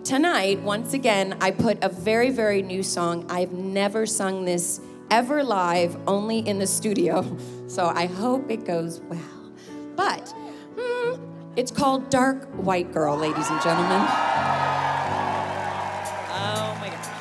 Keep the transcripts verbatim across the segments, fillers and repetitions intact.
tonight, once again, I put a very, very new song. I've never sung this ever live, only in the studio. So I hope it goes well. But hmm, it's called Dark White Girl, ladies and gentlemen. Oh my God.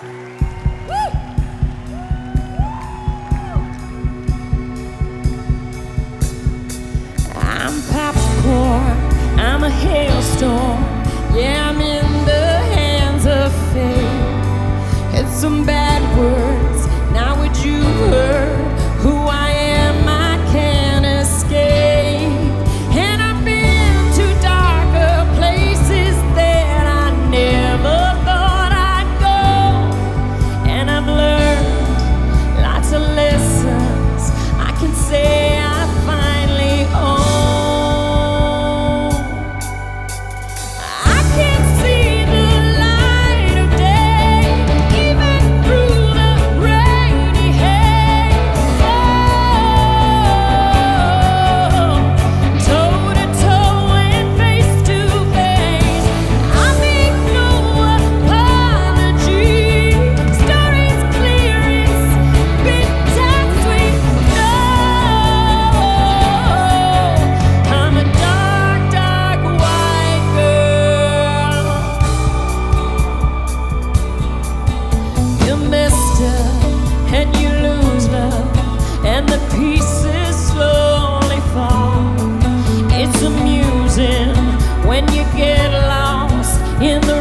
I'm popcorn, I'm a hailstorm. Yeah, I'm in the hands of fate. It's some bad words, now what you heard. Who I am, I can't escape. And I've been to darker places that I never thought I'd go. And I've learned lots of lessons I can say I finally own. And you lose love, and the pieces slowly fall. It's amusing when you get lost in the